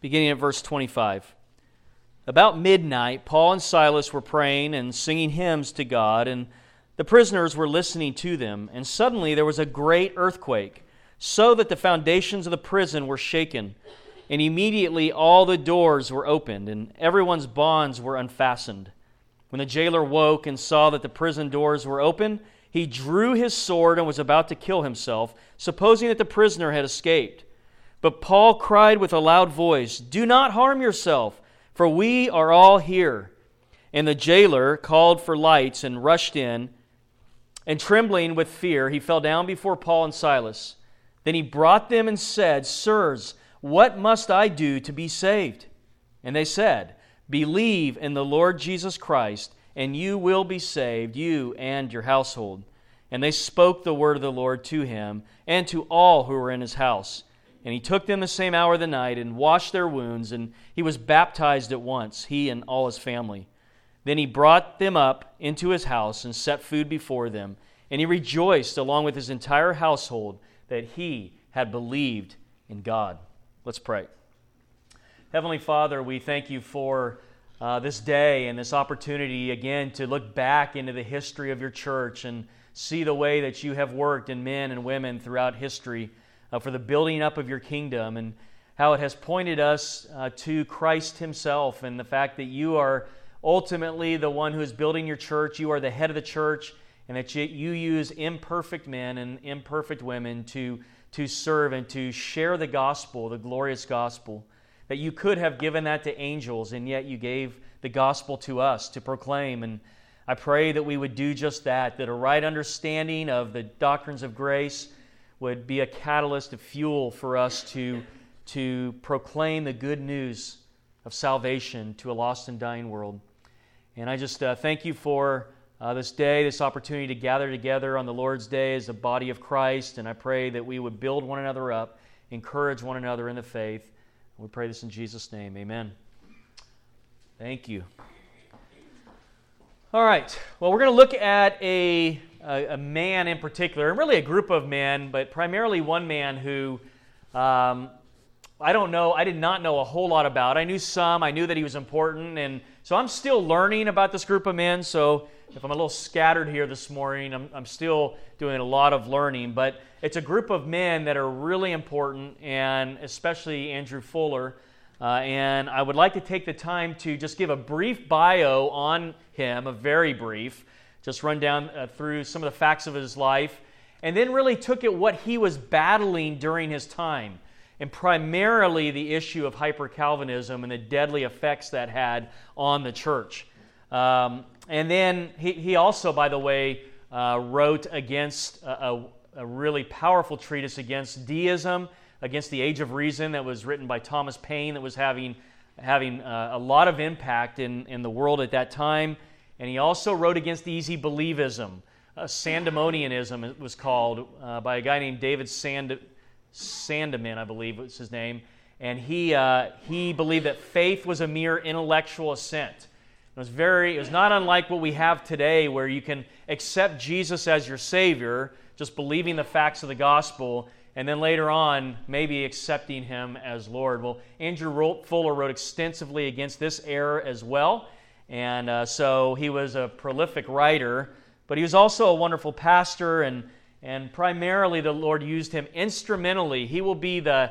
beginning at verse 25. About midnight, Paul and Silas were praying and singing hymns to God, and the prisoners were listening to them. And suddenly there was a great earthquake, so that the foundations of the prison were shaken. And immediately all the doors were opened, and everyone's bonds were unfastened. When the jailer woke and saw that the prison doors were open, he drew his sword and was about to kill himself, supposing that the prisoner had escaped. But Paul cried with a loud voice, "Do not harm yourself, for we are all here." And the jailer called for lights and rushed in, and trembling with fear, he fell down before Paul and Silas. Then he brought them and said, "Sirs, what must I do to be saved?" And they said, "Believe in the Lord Jesus Christ, and you will be saved, you and your household." And they spoke the word of the Lord to him and to all who were in his house. And he took them the same hour of the night and washed their wounds, and he was baptized at once, he and all his family. Then he brought them up into his house and set food before them. And he rejoiced along with his entire household that he had believed in God. Let's pray. Heavenly Father, we thank you for this day and this opportunity again to look back into the history of your church and see the way that you have worked in men and women throughout history for the building up of your kingdom, and how it has pointed us to Christ himself and the fact that you are ultimately the one who is building your church. You are the head of the church, and that you use imperfect men and imperfect women to serve and to share the gospel, the glorious gospel. That you could have given that to angels, and yet you gave the gospel to us to proclaim. And I pray that we would do just that, that a right understanding of the doctrines of grace would be a catalyst, a fuel for us to proclaim the good news of salvation to a lost and dying world. And I just thank you for this day, this opportunity to gather together on the Lord's Day as a body of Christ. And I pray that we would build one another up, encourage one another in the faith. We pray this in Jesus' name. Amen. Thank you. All right. Well, we're going to look at a man in particular, and really a group of men, but primarily one man who I did not know a whole lot about. I knew some. I knew that he was important, and so I'm still learning about this group of men. So if I'm a little scattered here this morning, I'm still doing a lot of learning. But it's a group of men that are really important, and especially Andrew Fuller. And I would like to take the time to just give a brief bio on him, a very brief, just run down through some of the facts of his life, and then really took at what he was battling during his time, and primarily the issue of hyper-Calvinism and the deadly effects that had on the church. And then he also, by the way, wrote against a really powerful treatise against deism, against the Age of Reason, that was written by Thomas Paine, that was having a lot of impact in the world at that time. And he also wrote against easy believism. Sandemonianism it was called, by a guy named David Sandeman, I believe was his name. And he believed that faith was a mere intellectual assent. It was not unlike what we have today, where you can accept Jesus as your Savior, just believing the facts of the gospel, and then later on maybe accepting Him as Lord. Well, Andrew Fuller wrote extensively against this error as well, and so he was a prolific writer, but he was also a wonderful pastor, and primarily the Lord used him instrumentally. He will be the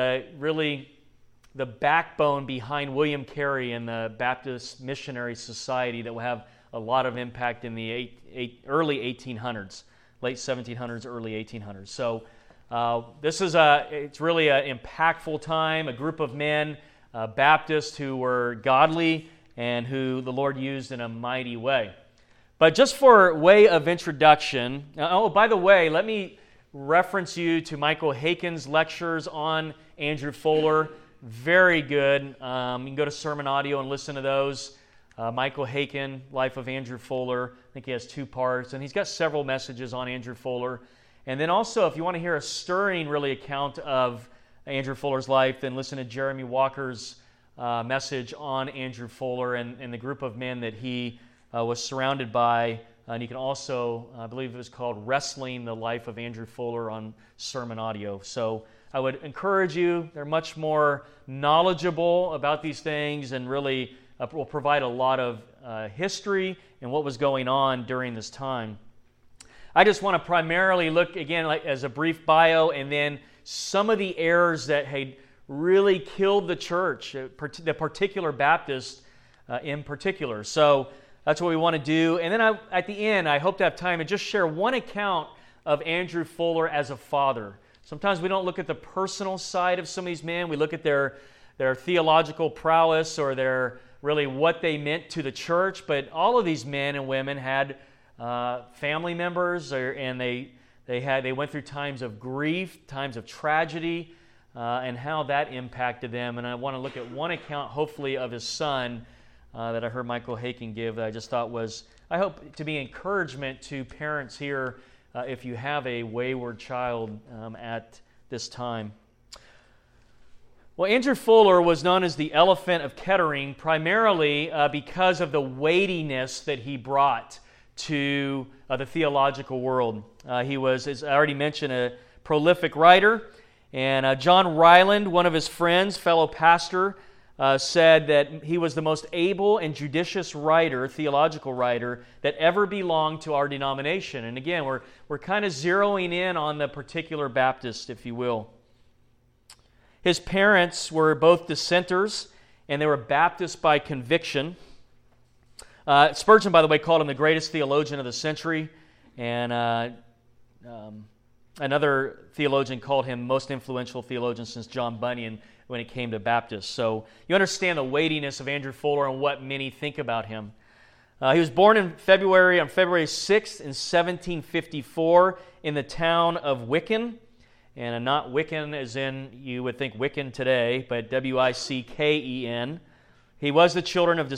backbone behind William Carey and the Baptist Missionary Society that will have a lot of impact in the early 1800s, late 1700s, early 1800s. So it's really an impactful time, a group of men, Baptists who were godly and who the Lord used in a mighty way. But just for way of introduction, by the way, let me reference you to Michael Haken's lectures on Andrew Fuller. Very good. You can go to Sermon Audio and listen to those. Michael Haken, Life of Andrew Fuller. I think he has 2 parts, and he's got several messages on Andrew Fuller. And then also, if you want to hear a stirring, really, account of Andrew Fuller's life, then listen to Jeremy Walker's message on Andrew Fuller and the group of men that he was surrounded by. And you can also, I believe it was called Wrestling the Life of Andrew Fuller on Sermon Audio. So I would encourage you. They're much more knowledgeable about these things and really will provide a lot of history and what was going on during this time. I just want to primarily look, again, like as a brief bio, and then some of the errors that had really killed the church, the particular Baptist in particular. So that's what we want to do. And then at the end, I hope to have time to just share one account of Andrew Fuller as a father. Sometimes we don't look at the personal side of some of these men. We look at their theological prowess or their really what they meant to the church. But all of these men and women had family members, and they went through times of grief, times of tragedy, and how that impacted them. And I want to look at one account, hopefully, of his son that I heard Michael Haken give that I just thought was, I hope, to be encouragement to parents here if you have a wayward child at this time. Well, Andrew Fuller was known as the Elephant of Kettering primarily because of the weightiness that he brought to the theological world. He was, as I already mentioned, a prolific writer. And John Ryland, one of his friends, fellow pastor, said that he was the most able and judicious writer, theological writer, that ever belonged to our denomination. And again, we're kind of zeroing in on the particular Baptist, if you will. His parents were both dissenters, and they were Baptists by conviction. Spurgeon, by the way, called him the greatest theologian of the century, and another theologian called him most influential theologian since John Bunyan when it came to Baptists. So you understand the weightiness of Andrew Fuller and what many think about him. He was born on February 6th in 1754 in the town of Wicken, and not Wiccan as in you would think Wiccan today, but Wicken. He was the child of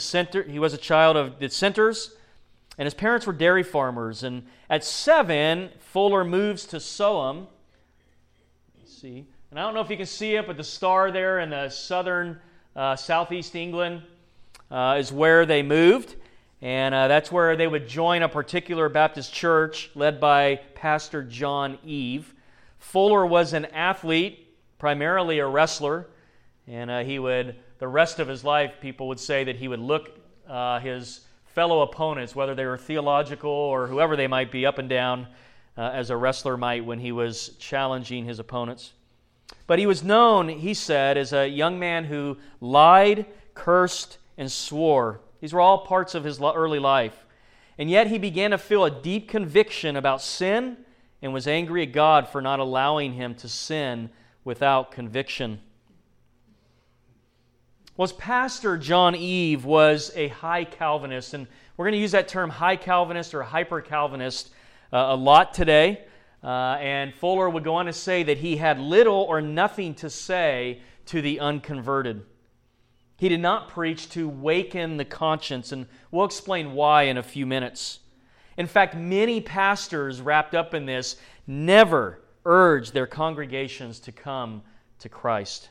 dissenters, and his parents were dairy farmers. And at 7, Fuller moves to Soham. Let's see. And I don't know if you can see it, but the star there in the southern, southeast England is where they moved. And that's where they would join a particular Baptist church led by Pastor John Eve. Fuller was an athlete, primarily a wrestler, and the rest of his life, people would say that he would look his fellow opponents, whether they were theological or whoever they might be, up and down as a wrestler might when he was challenging his opponents. But he was known, he said, as a young man who lied, cursed, and swore. These were all parts of his early life. And yet he began to feel a deep conviction about sin and was angry at God for not allowing him to sin without conviction. Well, Pastor John Eve was a high Calvinist, and we're going to use that term high Calvinist or hyper Calvinist a lot today. And Fuller would go on to say that he had little or nothing to say to the unconverted. He did not preach to waken the conscience, and we'll explain why in a few minutes. In fact, many pastors wrapped up in this never urged their congregations to come to Christ.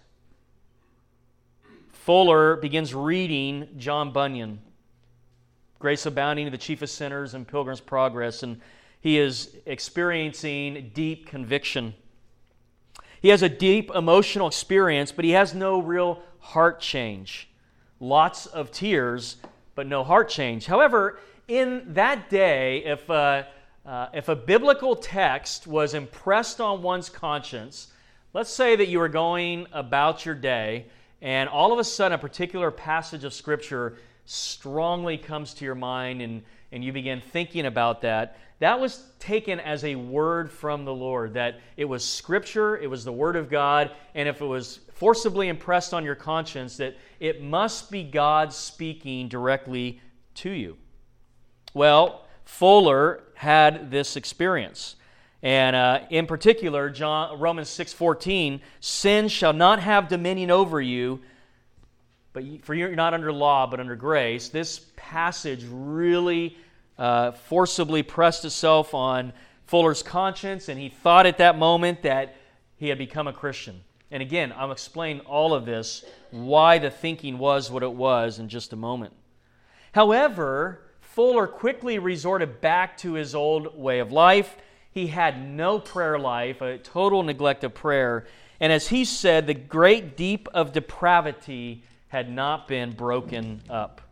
Fuller begins reading John Bunyan, Grace Abounding to the Chief of Sinners and Pilgrim's Progress, and he is experiencing deep conviction. He has a deep emotional experience, but he has no real heart change. Lots of tears, but no heart change. However, in that day, if a biblical text was impressed on one's conscience, let's say that you were going about your day, and all of a sudden a particular passage of Scripture strongly comes to your mind, and you begin thinking about that, that was taken as a word from the Lord, that it was Scripture, it was the Word of God, and if it was forcibly impressed on your conscience, that it must be God speaking directly to you. Well, Fuller had this experience. And in particular, Romans 6:14, sin shall not have dominion over you, for you're not under law, but under grace. This passage really forcibly pressed itself on Fuller's conscience, and he thought at that moment that he had become a Christian. And again, I'll explain all of this, why the thinking was what it was in just a moment. However, Fuller quickly resorted back to his old way of life. He had no prayer life, a total neglect of prayer. And as he said, the great deep of depravity had not been broken up.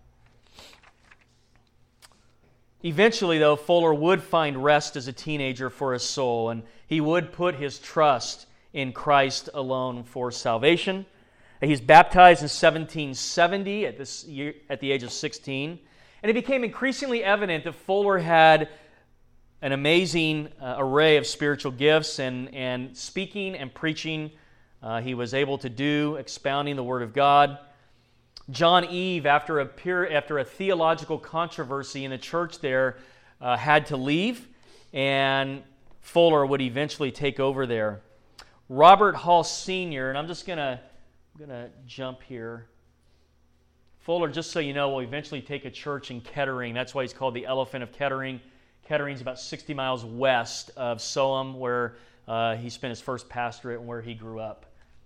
Eventually, though, Fuller would find rest as a teenager for his soul, and he would put his trust in Christ alone for salvation. He's baptized in 1770 at the age of 16, and it became increasingly evident that Fuller had an amazing array of spiritual gifts, and speaking and preaching he was able to do, expounding the Word of God. John Eve, after a theological controversy in the church there, had to leave, and Fuller would eventually take over there. Robert Hall Sr., and I'm just going to jump here. Fuller, just so you know, will eventually take a church in Kettering. That's why he's called the Elephant of Kettering. Kettering's about 60 miles west of Soham, where he spent his first pastorate and where he grew up.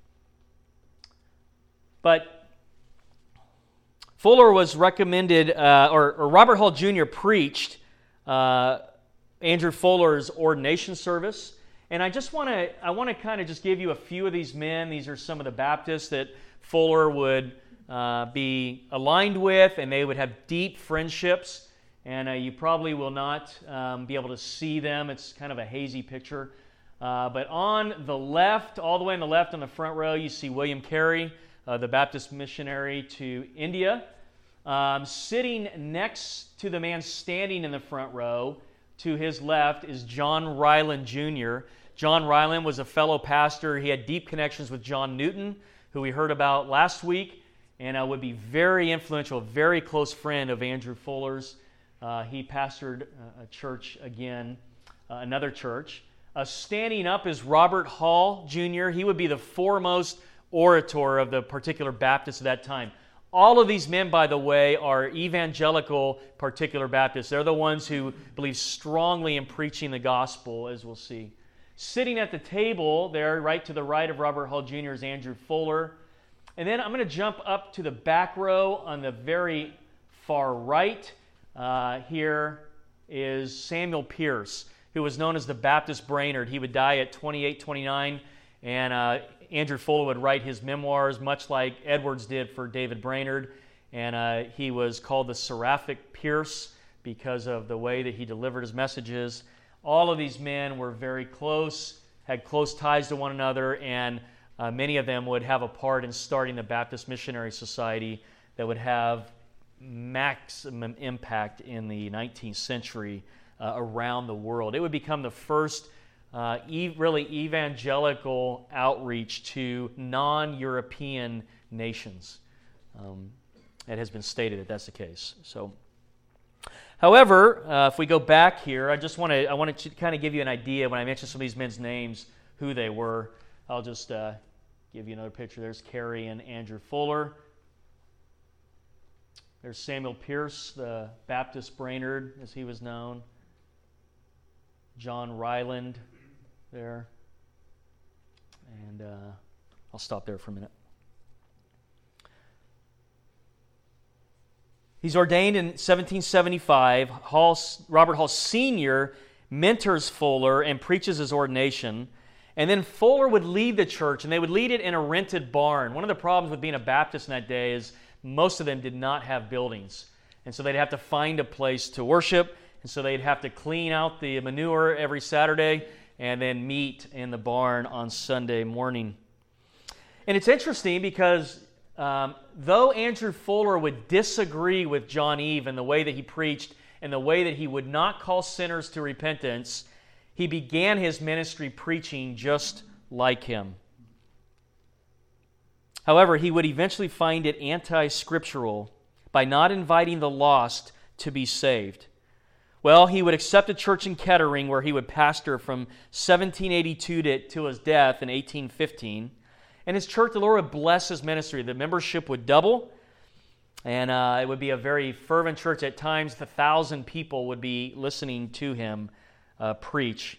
But Fuller was recommended, or Robert Hall Jr. preached Andrew Fuller's ordination service. And I want to kind of just give you a few of these men. These are some of the Baptists that Fuller would be aligned with, and they would have deep friendships. And you probably will not be able to see them. It's kind of a hazy picture. But on the left, all the way on the left on the front row, you see William Carey, the Baptist missionary to India. Sitting next to the man standing in the front row, to his left, is John Ryland Jr. John Ryland was a fellow pastor. He had deep connections with John Newton, who we heard about last week, and would be very influential, a very close friend of Andrew Fuller's. He pastored a church again, another church. Standing up is Robert Hall Jr. He would be the foremost orator of the particular Baptists of that time. All of these men, by the way, are evangelical particular Baptists. They're the ones who believe strongly in preaching the gospel, as we'll see. Sitting at the table there, right to the right of Robert Hall Jr., is Andrew Fuller. And then I'm going to jump up to the back row on the very far right. Here is Samuel Pierce, who was known as the Baptist Brainerd. He would die at 28, 29, and Andrew Fuller would write his memoirs, much like Edwards did for David Brainerd, and he was called the Seraphic Pierce because of the way that he delivered his messages. All of these men were very close, had close ties to one another, and many of them would have a part in starting the Baptist Missionary Society that would have maximum impact in the 19th century around the world. It would become the first really evangelical outreach to non-European nations. It has been stated that that's the case. So, however, if we go back here, I wanted to kind of give you an idea when I mentioned some of these men's names, who they were. I'll just give you another picture. There's Carey and Andrew Fuller. There's Samuel Pierce, the Baptist Brainerd, as he was known. John Ryland there. And I'll stop there for a minute. He's ordained in 1775. Robert Hall Sr. mentors Fuller and preaches his ordination. And then Fuller would lead the church, and they would lead it in a rented barn. One of the problems with being a Baptist in that day is most of them did not have buildings. And so they'd have to find a place to worship, and so they'd have to clean out the manure every Saturday and then meet in the barn on Sunday morning. And it's interesting because though Andrew Fuller would disagree with John Eve in the way that he preached and the way that he would not call sinners to repentance, he began his ministry preaching just like him. However, he would eventually find it anti-scriptural by not inviting the lost to be saved. Well, he would accept a church in Kettering where he would pastor from 1782 to his death in 1815. And his church, the Lord would bless his ministry. The membership would double, and it would be a very fervent church. At times, 1,000 people would be listening to him preach.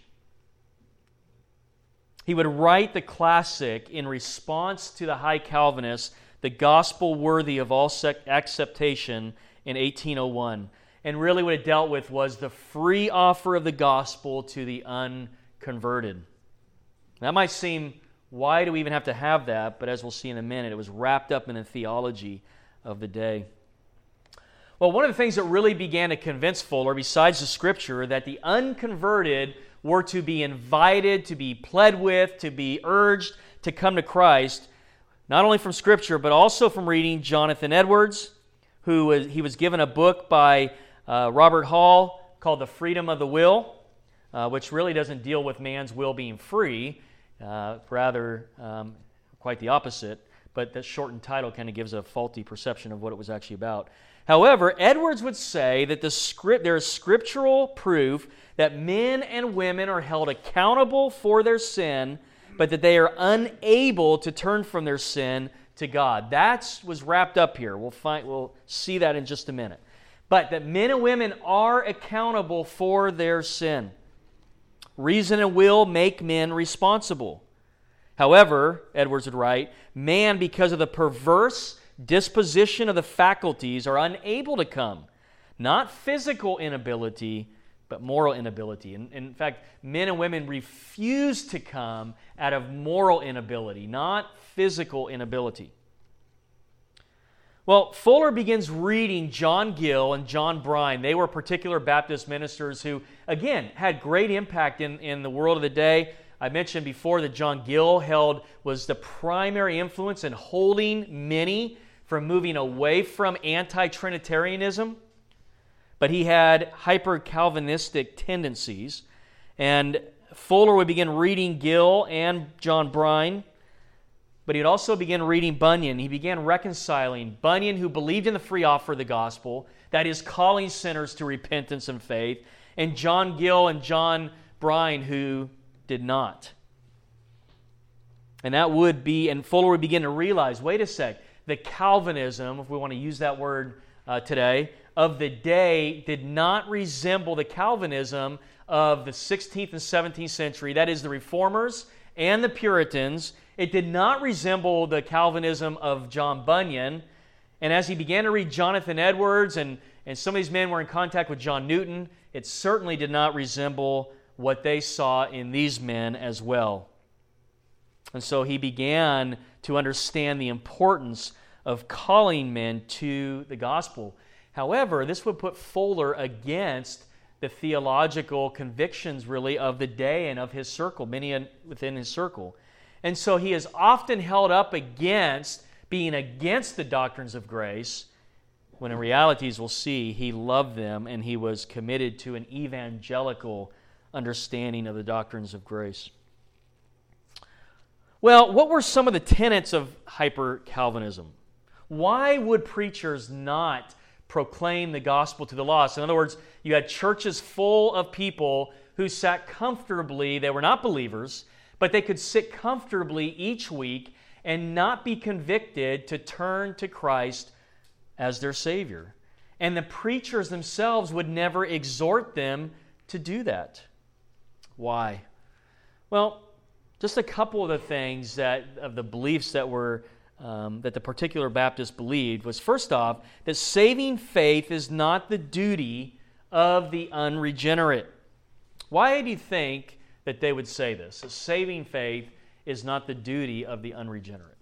He would write the classic in response to the High Calvinists, The Gospel Worthy of All Acceptation, in 1801. And really what it dealt with was the free offer of the gospel to the unconverted. That might seem why do we even have to have that? But as we'll see in a minute, it was wrapped up in the theology of the day. Well, one of the things that really began to convince Fuller, besides the Scripture, that the unconverted were to be invited, to be pled with, to be urged to come to Christ, not only from Scripture, but also from reading Jonathan Edwards, he was given a book by Robert Hall called The Freedom of the Will, which really doesn't deal with man's will being free, rather quite the opposite, but that shortened title kind of gives a faulty perception of what it was actually about. However, Edwards would say that there is scriptural proof that men and women are held accountable for their sin, but that they are unable to turn from their sin to God. That was wrapped up here. We'll see that in just a minute. But that men and women are accountable for their sin. Reason and will make men responsible. However, Edwards would write, man, because of the perverse disposition of the faculties, are unable to come. Not physical inability, but moral inability. In fact, men and women refuse to come out of moral inability, not physical inability. Well, Fuller begins reading John Gill and John Bryan. They were particular Baptist ministers who, again, had great impact in the world of the day. I mentioned before that John Gill was the primary influence in holding many from moving away from anti-Trinitarianism, but he had hyper-Calvinistic tendencies. And Fuller would begin reading Gill and John Bryan, but he'd also begin reading Bunyan. He began reconciling Bunyan, who believed in the free offer of the gospel, that is, calling sinners to repentance and faith, and John Gill and John Bryan, who did not. And Fuller would begin to realize, wait a sec, the Calvinism, if we want to use that word today, of the day did not resemble the Calvinism of the 16th and 17th century, that is, the Reformers and the Puritans. It did not resemble the Calvinism of John Bunyan. And as he began to read Jonathan Edwards, and some of these men were in contact with John Newton, it certainly did not resemble what they saw in these men as well. And so he began to understand the importance of calling men to the gospel. However, this would put Fuller against the theological convictions, really, of the day and of his circle, many within his circle. And so he is often held up against being against the doctrines of grace, when in reality, as we'll see, he loved them and he was committed to an evangelical understanding of the doctrines of grace. Well, what were some of the tenets of hyper-Calvinism? Why would preachers not proclaim the gospel to the lost? In other words, you had churches full of people who sat comfortably. They were not believers, but they could sit comfortably each week and not be convicted to turn to Christ as their Savior. And the preachers themselves would never exhort them to do that. Why? Well, just a couple of the things of the beliefs that the particular Baptists believed was, first off, that saving faith is not the duty of the unregenerate. Why do you think that they would say this? That saving faith is not the duty of the unregenerate.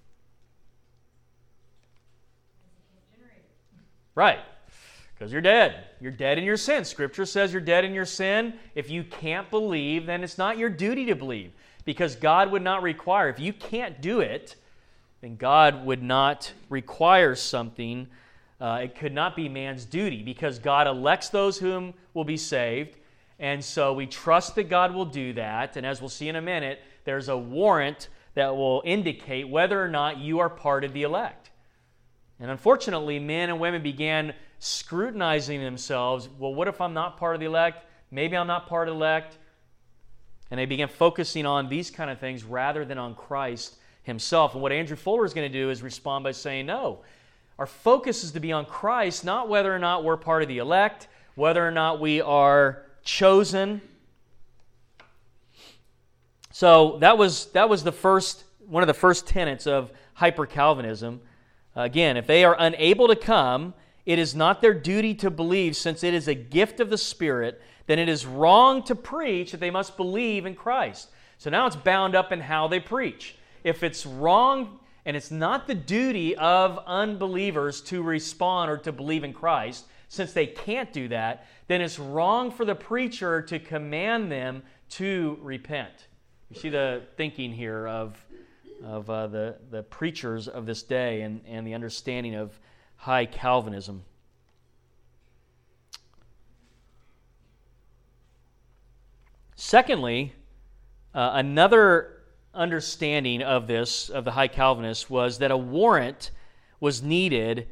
Right. Because you're dead. You're dead in your sin. Scripture says you're dead in your sin. If you can't believe, then it's not your duty to believe. Because God would not require. If you can't do it, then God would not require something. It could not be man's duty, because God elects those whom will be saved. And so we trust that God will do that. And as we'll see in a minute, there's a warrant that will indicate whether or not you are part of the elect. And unfortunately, men and women began scrutinizing themselves. Well, what if I'm not part of the elect? Maybe I'm not part of the elect. And they began focusing on these kind of things rather than on Christ himself. And what Andrew Fuller is going to do is respond by saying, no, our focus is to be on Christ, not whether or not we're part of the elect, whether or not we are chosen. So that was one of the first tenets of hyper-Calvinism. Again, if they are unable to come, it is not their duty to believe, since it is a gift of the Spirit. Then it is wrong to preach that they must believe in Christ. So now it's bound up in how they preach. if it's wrong and it's not the duty of unbelievers to respond or to believe in Christ, since they can't do that, then it's wrong for the preacher to command them to repent. You see the thinking here of the preachers of this day and the understanding of high Calvinism. Secondly, another understanding of this, of the high Calvinists, was that a warrant was needed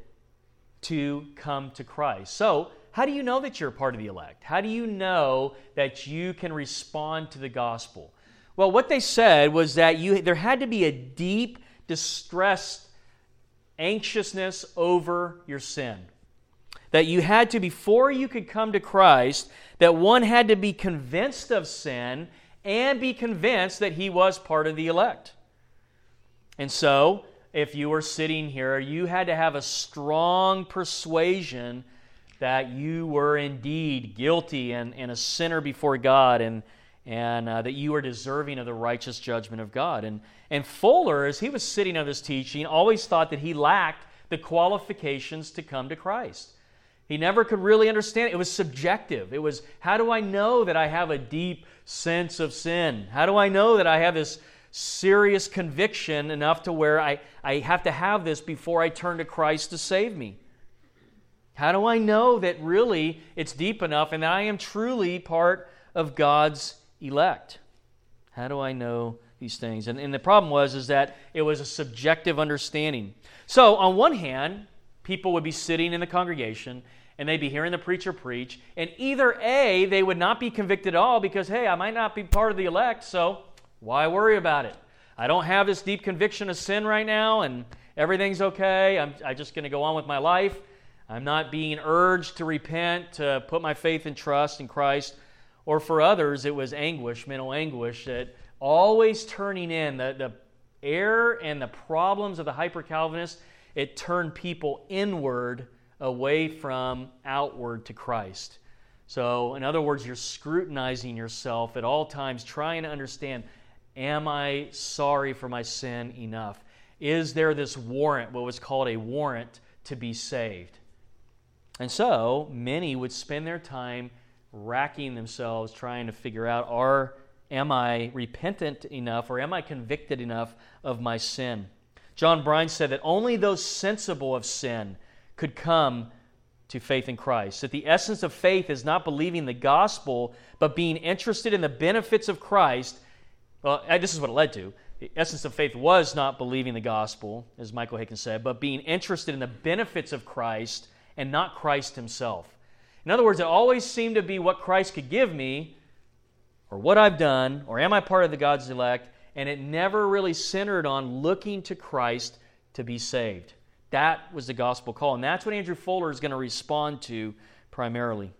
to come to Christ. So, how do you know that you're part of the elect? How do you know that you can respond to the gospel? Well, what they said was that there had to be a deep, distressed anxiousness over your sin. That you had to, before you could come to Christ, that one had to be convinced of sin and be convinced that he was part of the elect. And so, if you were sitting here, you had to have a strong persuasion that you were indeed guilty and a sinner before God, and that you were deserving of the righteous judgment of God. And Fuller, as he was sitting on this teaching, always thought that he lacked the qualifications to come to Christ. He never could really understand it. It was subjective. It was, how do I know that I have a deep sense of sin? How do I know that I have this serious conviction enough to where I have to have this before I turn to Christ to save me? How do I know that really it's deep enough and that I am truly part of God's elect? How do I know these things? And the problem was that it was a subjective understanding. So on one hand, people would be sitting in the congregation and they'd be hearing the preacher preach, and either A, they would not be convicted at all because, hey, I might not be part of the elect, so why worry about it? I don't have this deep conviction of sin right now, and everything's okay. I'm just going to go on with my life. I'm not being urged to repent, to put my faith and trust in Christ. Or for others, it was anguish, mental anguish, that always turning in. The error and the problems of the hyper-Calvinists, it turned people inward away from outward to Christ. So, in other words, you're scrutinizing yourself at all times, trying to understand, am I sorry for my sin enough? Is there this warrant, what was called a warrant, to be saved? And so, many would spend their time racking themselves, trying to figure out, am I repentant enough, or am I convicted enough of my sin? John Brine said that only those sensible of sin could come to faith in Christ. That the essence of faith is not believing the gospel, but being interested in the benefits of Christ. Well, this is what it led to. The essence of faith was not believing the gospel, as Michael Haykin said, but being interested in the benefits of Christ and not Christ himself. In other words, it always seemed to be what Christ could give me, or what I've done, or am I part of the God's elect, and it never really centered on looking to Christ to be saved. That was the gospel call, and that's what Andrew Fuller is going to respond to primarily.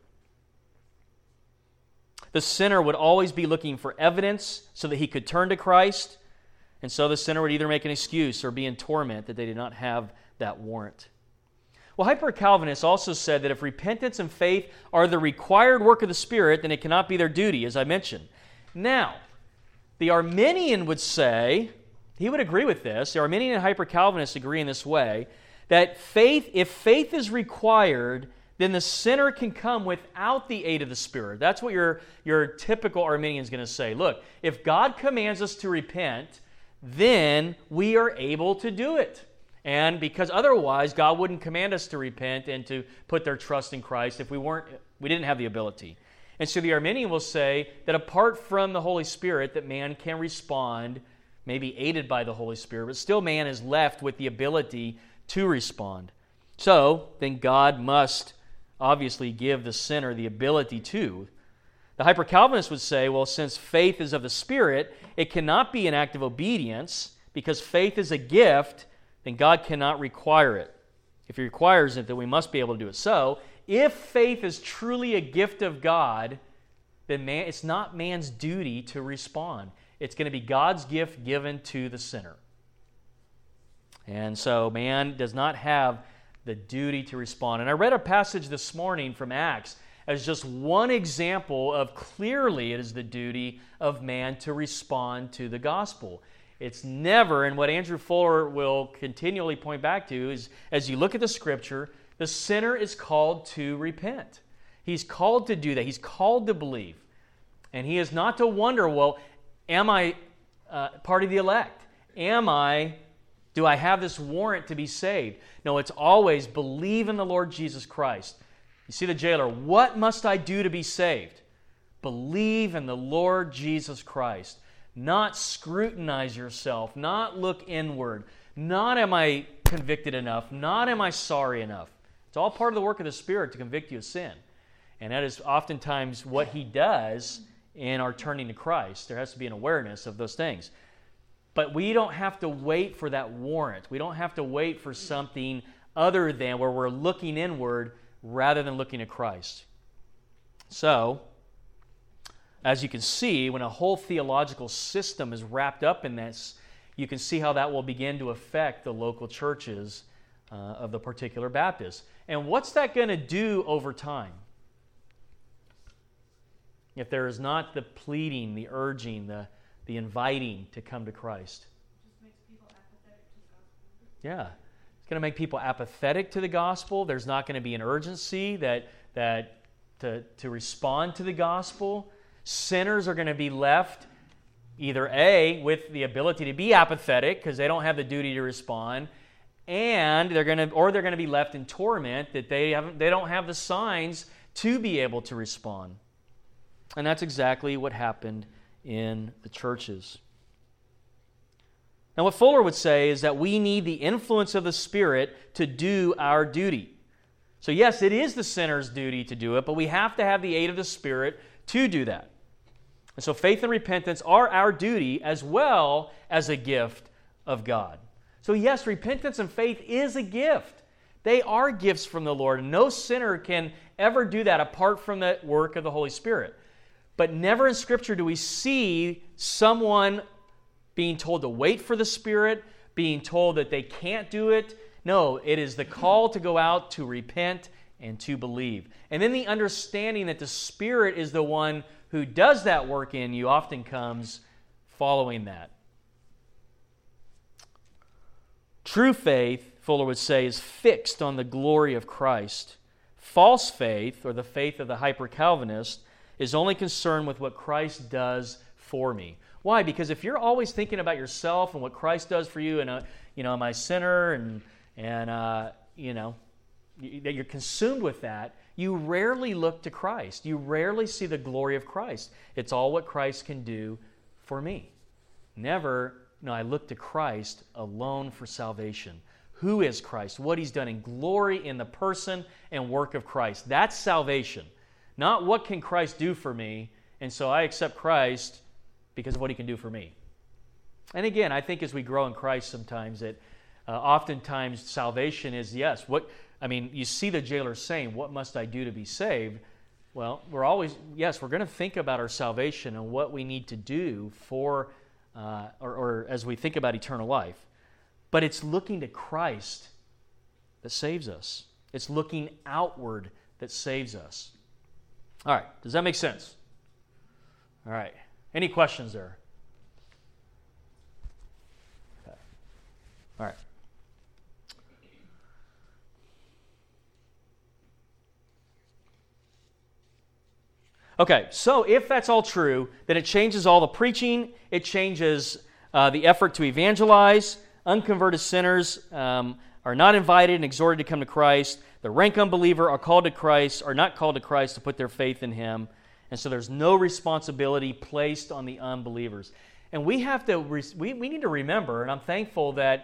The sinner would always be looking for evidence so that he could turn to Christ, and so the sinner would either make an excuse or be in torment that they did not have that warrant. Well, Hyper-Calvinists also said that if repentance and faith are the required work of the Spirit, then it cannot be their duty, as I mentioned. Now, the Arminian would say, he would agree with this, the Arminian and Hyper-Calvinists agree in this way, that if faith is required, then the sinner can come without the aid of the Spirit. That's what your typical Arminian is going to say. Look, if God commands us to repent, then we are able to do it. And because otherwise, God wouldn't command us to repent and to put their trust in Christ if we didn't have the ability. And so the Arminian will say that apart from the Holy Spirit, that man can respond, maybe aided by the Holy Spirit, but still man is left with the ability to respond. So, then God must obviously give the sinner the ability to. The Hyper-Calvinists would say, well, since faith is of the Spirit, it cannot be an act of obedience, because faith is a gift, then God cannot require it. If He requires it, then we must be able to do it. So, if faith is truly a gift of God, then it's not man's duty to respond. It's going to be God's gift given to the sinner. And so man does not have the duty to respond. And I read a passage this morning from Acts as just one example of clearly it is the duty of man to respond to the gospel. It's never, and what Andrew Fuller will continually point back to is, as you look at the Scripture, the sinner is called to repent. He's called to do that. He's called to believe. And he is not to wonder, well, am I part of the elect? Do I have this warrant to be saved? No, it's always believe in the Lord Jesus Christ. You see the jailer, what must I do to be saved? Believe in the Lord Jesus Christ. Not scrutinize yourself, not look inward, not am I convicted enough, not am I sorry enough. It's all part of the work of the Spirit to convict you of sin. And that is oftentimes what He does in our turning to Christ. There has to be an awareness of those things. But we don't have to wait for that warrant. We don't have to wait for something other than where we're looking inward rather than looking at Christ. So, as you can see, when a whole theological system is wrapped up in this, you can see how that will begin to affect the local churches of the particular Baptist. And what's that going to do over time? If there is not the pleading, the urging, the inviting to come to Christ. It just makes people apathetic to the gospel. Yeah. It's going to make people apathetic to the gospel. There's not going to be an urgency to respond to the gospel. Sinners are going to be left either A, with the ability to be apathetic because they don't have the duty to respond, and they're going to be left in torment that they don't have the signs to be able to respond. And that's exactly what happened in the churches. Now, what Fuller would say is that we need the influence of the Spirit to do our duty. So yes, it is the sinner's duty to do it, but we have to have the aid of the Spirit to do that. And so faith and repentance are our duty as well as a gift of God. So yes, repentance and faith is a gift. They are gifts from the Lord, and no sinner can ever do that apart from the work of the Holy Spirit. But never in Scripture do we see someone being told to wait for the Spirit, being told that they can't do it. No, it is the call to go out to repent and to believe. And then the understanding that the Spirit is the one who does that work in you often comes following that. True faith, Fuller would say, is fixed on the glory of Christ. False faith, or the faith of the hyper-Calvinist, is only concerned with what Christ does for me. Why? Because if you're always thinking about yourself and what Christ does for you, and am I a sinner, and that you're consumed with that, you rarely look to Christ. You rarely see the glory of Christ. It's all what Christ can do for me. I look to Christ alone for salvation. Who is Christ? What He's done in glory in the person and work of Christ. That's salvation. Not what can Christ do for me, and so I accept Christ because of what He can do for me. And again, I think as we grow in Christ sometimes that oftentimes salvation is, you see the jailer saying, what must I do to be saved? Well, we're going to think about our salvation and what we need to do for, or as we think about eternal life. But it's looking to Christ that saves us. It's looking outward that saves us. All right, does that make sense? All right, any questions there? Okay. All right. Okay, so if that's all true, then it changes all the preaching, it changes the effort to evangelize. Unconverted sinners are not invited and exhorted to come to Christ. The rank unbeliever are called to Christ, are not called to Christ to put their faith in Him. And so there's no responsibility placed on the unbelievers. And we have to, we need to remember, and I'm thankful that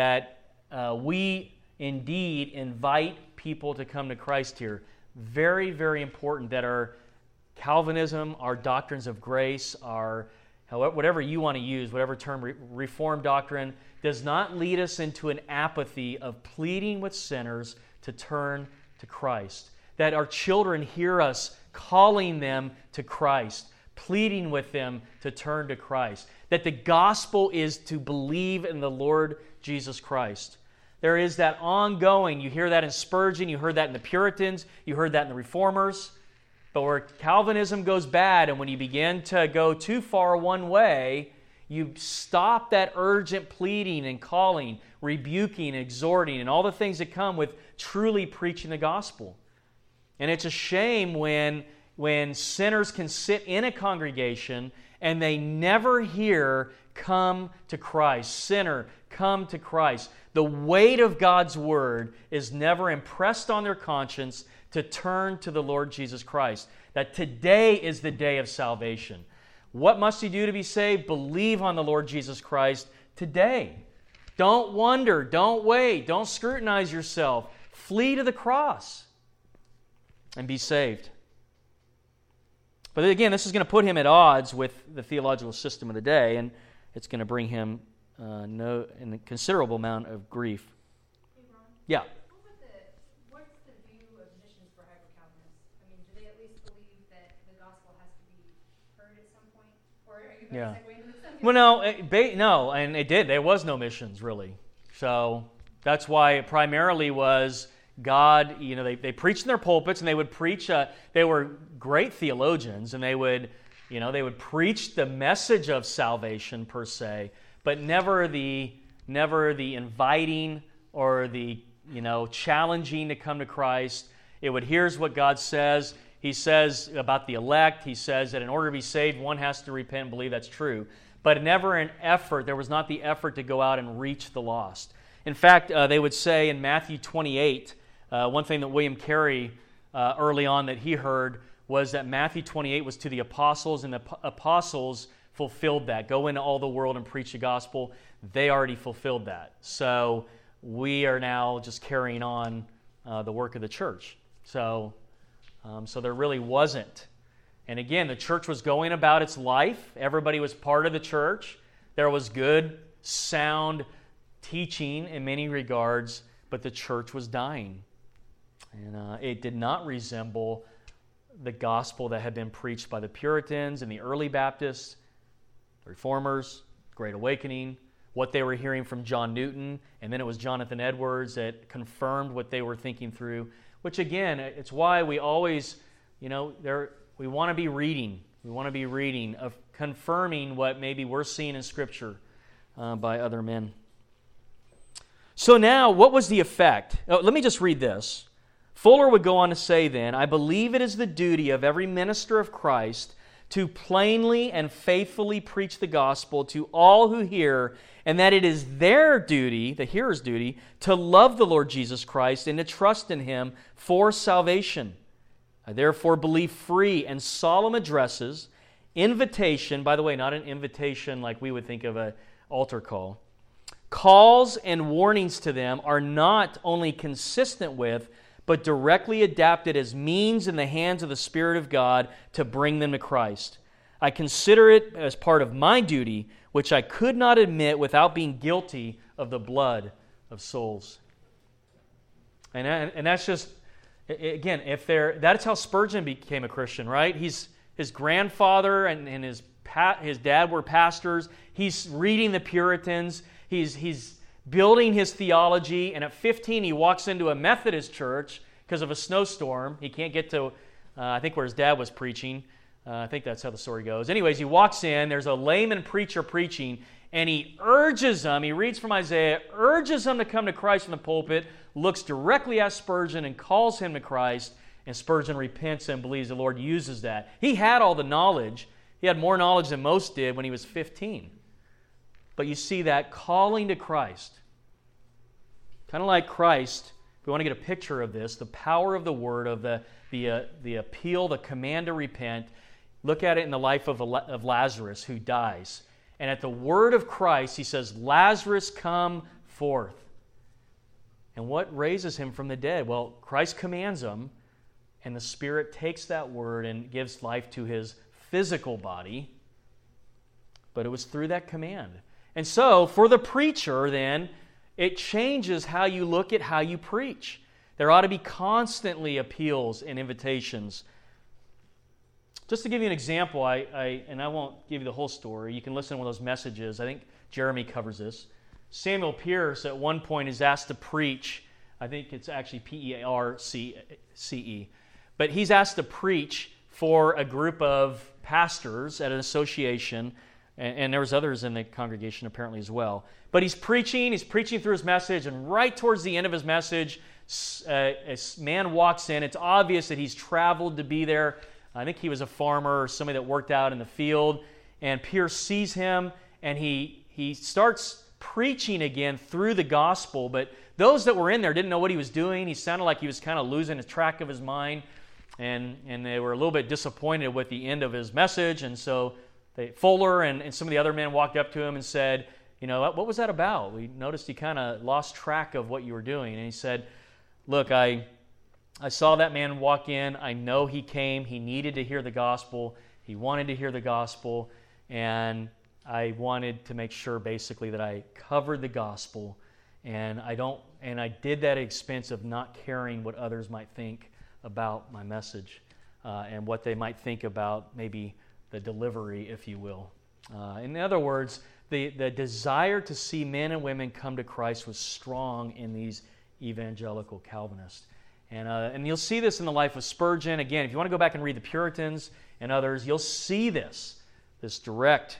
we indeed invite people to come to Christ here. Very, very important that our Calvinism, our doctrines of grace, our whatever you want to use, whatever term, Reformed doctrine, does not lead us into an apathy of pleading with sinners to turn to Christ. That our children hear us calling them to Christ, pleading with them to turn to Christ. That the gospel is to believe in the Lord Jesus Christ. There is that ongoing, you hear that in Spurgeon, you heard that in the Puritans, you heard that in the Reformers. But where Calvinism goes bad, and when you begin to go too far one way, You stop that urgent pleading and calling, rebuking, exhorting, and all the things that come with truly preaching the gospel. And it's a shame when sinners can sit in a congregation and they never hear, "Come to Christ." Sinner, come to Christ. The weight of God's word is never impressed on their conscience to turn to the Lord Jesus Christ. That today is the day of salvation. What must you do to be saved? Believe on the Lord Jesus Christ today. Don't wonder, don't wait, don't scrutinize yourself. Flee to the cross and be saved. But again, this is going to put him at odds with the theological system of the day, and it's going to bring him a considerable amount of grief. Hey, Ron, Yeah. what's the view of missions for hyper-Calvinists? I mean, do they at least believe that the gospel has to be heard at some point? Or are you going to segue into this? Well, no, and it did. There was no missions, really. So that's why it primarily was God. They preached in their pulpits, and they would preach. They were great theologians, and they would preach the message of salvation per se, but never the inviting or the challenging to come to Christ. It would, here's what God says. He says about the elect. He says that in order to be saved, one has to repent and believe. That's true. But never an effort. There was not the effort to go out and reach the lost. In fact, they would say in Matthew 28, one thing that William Carey early on that he heard was that Matthew 28 was to the apostles, and the apostles fulfilled that. Go into all the world and preach the gospel. They already fulfilled that. So we are now just carrying on the work of the church. So there really wasn't. And again, the church was going about its life. Everybody was part of the church. There was good, sound teaching in many regards, but the church was dying. And it did not resemble the gospel that had been preached by the Puritans and the early Baptists, the Reformers, Great Awakening, what they were hearing from John Newton, and then it was Jonathan Edwards that confirmed what they were thinking through, which again, it's why we always, we want to be reading. We want to be reading, of confirming what maybe we're seeing in Scripture by other men. So now, what was the effect? Let me just read this. Fuller would go on to say then, "I believe it is the duty of every minister of Christ to plainly and faithfully preach the gospel to all who hear, and that it is their duty, the hearer's duty, to love the Lord Jesus Christ and to trust in Him for salvation. I therefore believe free and solemn addresses, invitation," by the way, not an invitation like we would think of an altar call, "calls and warnings to them are not only consistent with, but directly adapted as means in the hands of the Spirit of God to bring them to Christ. I consider it as part of my duty, which I could not admit without being guilty of the blood of souls." And that's just, again, that's how Spurgeon became a Christian, right? His grandfather and his dad were pastors. He's reading the Puritans. He's building his theology, and at 15 he walks into a Methodist church because of a snowstorm. He can't get to, I think, where his dad was preaching. I think that's how the story goes. Anyways, he walks in, there's a layman preacher preaching, and he urges them, he reads from Isaiah, urges them to come to Christ from the pulpit, looks directly at Spurgeon and calls him to Christ, and Spurgeon repents and believes the Lord uses that. He had all the knowledge. He had more knowledge than most did when he was 15. But you see that calling to Christ. Kind of like Christ, if we want to get a picture of this, the power of the Word, of the appeal, the command to repent. Look at it in the life of Lazarus, who dies. And at the word of Christ, he says, "Lazarus, come forth." And what raises him from the dead? Well, Christ commands him, and the Spirit takes that word and gives life to his physical body. But it was through that command. And so, for the preacher, then, it changes how you look at how you preach. There ought to be constantly appeals and invitations. Just to give you an example, I won't give you the whole story. You can listen to one of those messages. I think Jeremy covers this. Samuel Pierce at one point is asked to preach. I think it's actually P-E-R-C-E. But he's asked to preach for a group of pastors at an association and there was others in the congregation apparently as well. But he's preaching through his message, and right towards the end of his message, a man walks in. It's obvious that he's traveled to be there. I think he was a farmer or somebody that worked out in the field. And Pierce sees him, and he starts preaching again through the gospel. But those that were in there didn't know what he was doing. He sounded like he was kind of losing the track of his mind. And they were a little bit disappointed with the end of his message. And so Fuller and some of the other men walked up to him and said, what was that about? We noticed you kind of lost track of what you were doing. And he said, look, I saw that man walk in. I know he came. He needed to hear the gospel. He wanted to hear the gospel. And I wanted to make sure basically that I covered the gospel. And I did that at the expense of not caring what others might think about my message and what they might think about maybe the delivery, if you will. In other words, the desire to see men and women come to Christ was strong in these evangelical Calvinists. And you'll see this in the life of Spurgeon. Again, if you want to go back and read the Puritans and others, you'll see this direct,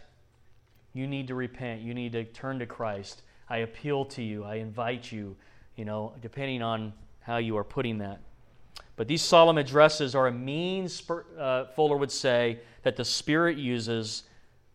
you need to repent, you need to turn to Christ. I appeal to you, I invite you, depending on how you are putting that. But these solemn addresses are a means, Fuller would say, that the Spirit uses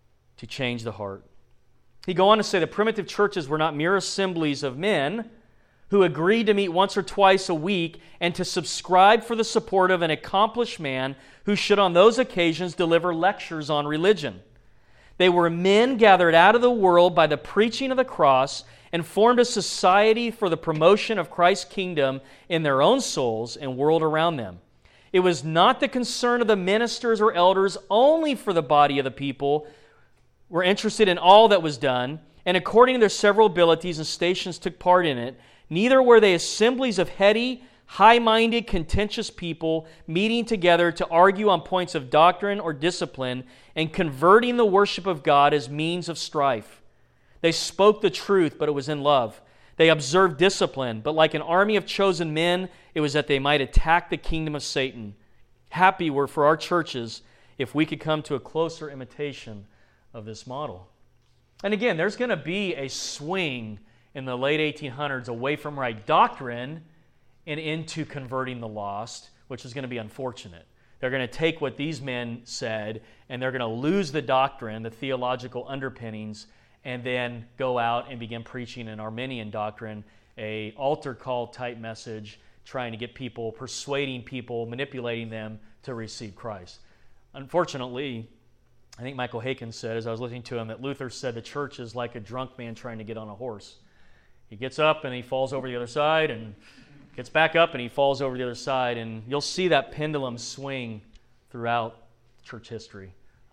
to change the heart. He'd go on to say the primitive churches were not mere assemblies of men who agreed to meet once or twice a week and to subscribe for the support of an accomplished man who should on those occasions deliver lectures on religion. They were men gathered out of the world by the preaching of the cross and formed a society for the promotion of Christ's kingdom in their own souls and world around them. It was not the concern of the ministers or elders only for the body of the people were interested in all that was done, and according to their several abilities and stations took part in it. Neither were they assemblies of heady, high-minded, contentious people meeting together to argue on points of doctrine or discipline and converting the worship of God as means of strife. They spoke the truth, but it was in love. They observed discipline, but like an army of chosen men, it was that they might attack the kingdom of Satan. Happy were for our churches if we could come to a closer imitation of this model. And again, there's going to be a swing in the late 1800s away from right doctrine and into converting the lost, which is going to be unfortunate. They're going to take what these men said and they're going to lose the doctrine, the theological underpinnings, and then go out and begin preaching an Arminian doctrine, a altar call type message, trying to get people, persuading people, manipulating them to receive Christ. Unfortunately, I think Michael Haykin said, as I was listening to him, that Luther said the church is like a drunk man trying to get on a horse. He gets up and he falls over the other side and gets back up and he falls over the other side. And you'll see that pendulum swing throughout church history.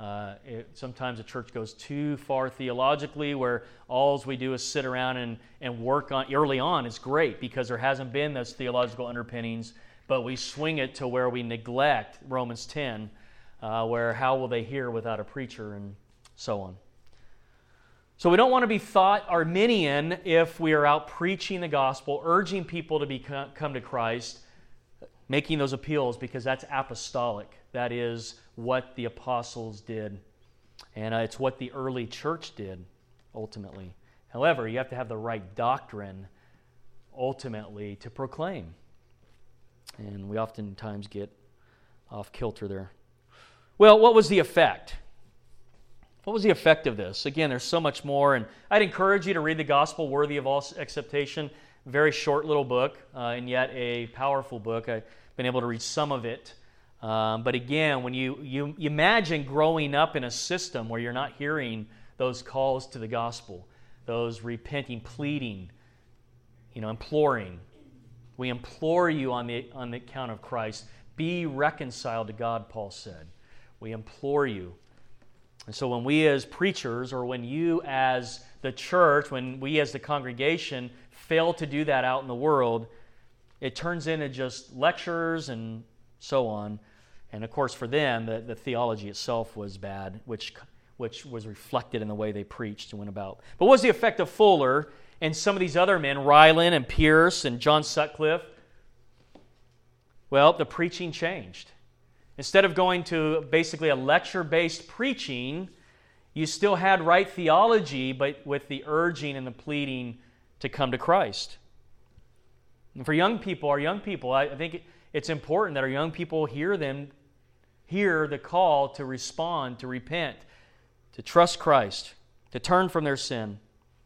Sometimes a church goes too far theologically where all we do is sit around and work on. Early on is great because there hasn't been those theological underpinnings, but we swing it to where we neglect Romans 10, where how will they hear without a preacher and so on. So we don't want to be thought Arminian if we are out preaching the gospel, urging people to come to Christ, making those appeals, because that's apostolic. That is what the apostles did. And it's what the early church did, ultimately. However, you have to have the right doctrine, ultimately, to proclaim. And we oftentimes get off kilter there. Well, what was the effect? What was the effect of this? Again, there's so much more, and I'd encourage you to read The Gospel Worthy of All Acceptation. Very short little book, and yet a powerful book. I've been able to read some of it. But again, when you imagine growing up in a system where you're not hearing those calls to the gospel, those repenting, pleading, imploring. We implore you on the account of Christ, be reconciled to God, Paul said. We implore you. And so when we as preachers, or when you as the church, when we as the congregation fail to do that out in the world, it turns into just lectures and so on. And of course for them, the theology itself was bad, which was reflected in the way they preached and went about. But what was the effect of Fuller and some of these other men, Ryland and Pierce and John Sutcliffe? Well, the preaching changed. Instead of going to basically a lecture-based preaching, You still had right theology, but with the urging and the pleading to come to Christ. And for young people, our young people, I think it's important that our young people hear the call to respond, to repent, to trust Christ, to turn from their sin.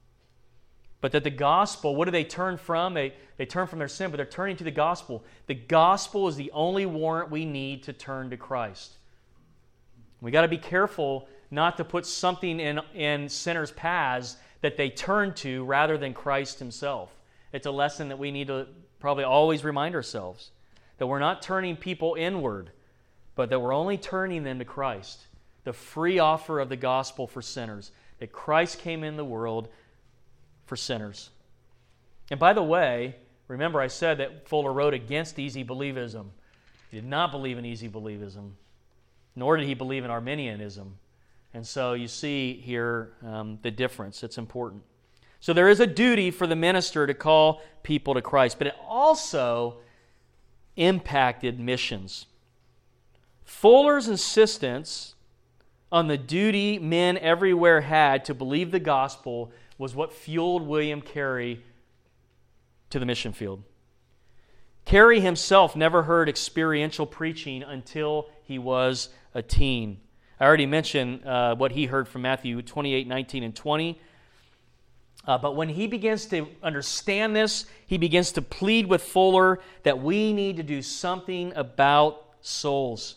But that the gospel, what do they turn from? They turn from their sin, but they're turning to the gospel. The gospel is the only warrant we need to turn to Christ. We got to be careful not to put something in sinners' paths that they turn to rather than Christ Himself. It's a lesson that we need to probably always remind ourselves, that we're not turning people inward, but that we're only turning them to Christ, the free offer of the gospel for sinners, that Christ came in the world for sinners. And by the way, remember I said that Fuller wrote against easy believism. He did not believe in easy believism, nor did he believe in Arminianism. And so you see here the difference. It's important. So there is a duty for the minister to call people to Christ, but it also impacted missions. Fuller's insistence on the duty men everywhere had to believe the gospel was what fueled William Carey to the mission field. Carey himself never heard experiential preaching until he was a teen. I already mentioned what he heard from Matthew 28, 19, and 20. But when he begins to understand this, he begins to plead with Fuller that we need to do something about souls.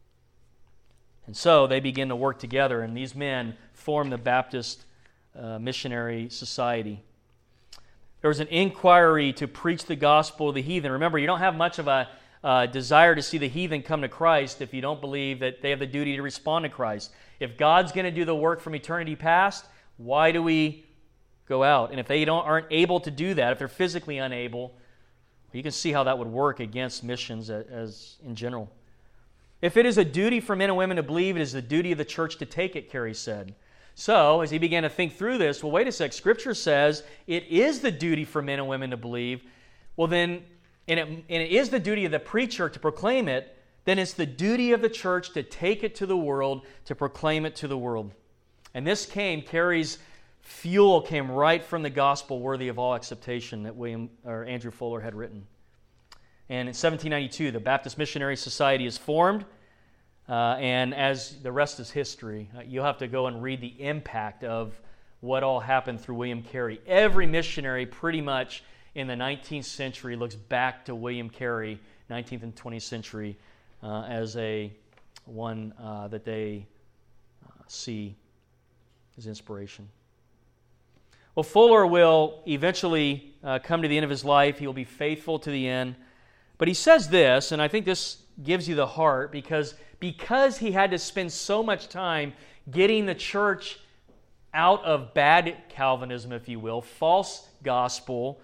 And so they begin to work together, and these men form the Baptist Missionary Society. There was an inquiry to preach the gospel to the heathen. Remember, you don't have much of a desire to see the heathen come to Christ if you don't believe that they have the duty to respond to Christ. If God's going to do the work from eternity past, why do we go out? And if they aren't able to do that, if they're physically unable, you can see how that would work against missions as in general. If it is a duty for men and women to believe, it is the duty of the church to take it, Carey said. So, as he began to think through this, well, wait a sec, Scripture says it is the duty for men and women to believe. Well, then, and it is the duty of the preacher to proclaim it, then it's the duty of the church to take it to the world, to proclaim it to the world. And this Carey's fuel came right from the gospel worthy of all acceptation that Andrew Fuller had written. And in 1792, the Baptist Missionary Society is formed. And as the rest is history, you'll have to go and read the impact of what all happened through William Carey. Every missionary pretty much in the 19th century looks back to William Carey, 19th and 20th century, as one that they see as inspiration. Well, Fuller will eventually come to the end of his life. He will be faithful to the end. But he says this, and I think this gives you the heart, because he had to spend so much time getting the church out of bad Calvinism, if you will, false gospel,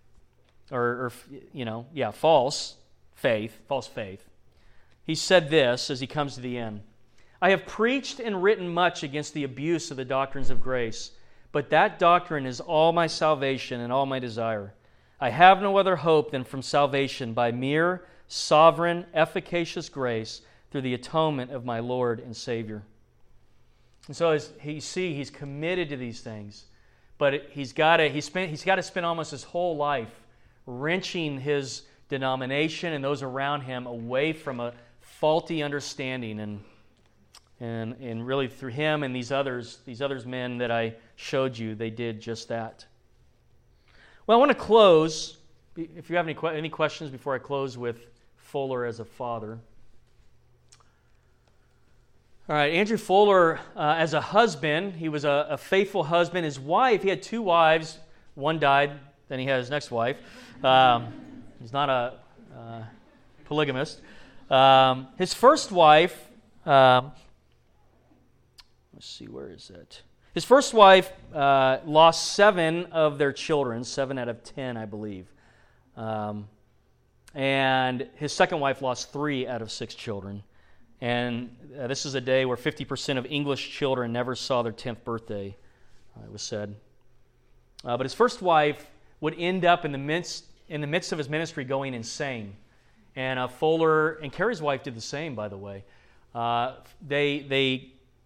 false faith. He said this as he comes to the end. I have preached and written much against the abuse of the doctrines of grace, but that doctrine is all my salvation and all my desire. I have no other hope than from salvation by mere, sovereign, efficacious grace through the atonement of my Lord and Savior. And so as you see, he's committed to these things, but he's got to spend almost his whole life wrenching his denomination and those around him away from a faulty understanding, and really through him and these others men that I showed you, they did just that. Well, I want to close, if you have any questions before I close, with Fuller as a father. All right, Andrew Fuller, as a husband, he was a faithful husband. His wife, he had two wives. One died, then he had his next wife. He's not a polygamist. His first wife, let's see, where is it? His first wife lost 7 of their children, 7 out of 10, I believe. And his second wife lost 3 out of 6 children. And this is a day where 50% of English children never saw their 10th birthday, it was said. But his first wife would end up in the midst of his ministry going insane. And Fuller and Carey's wife did the same, by the way. They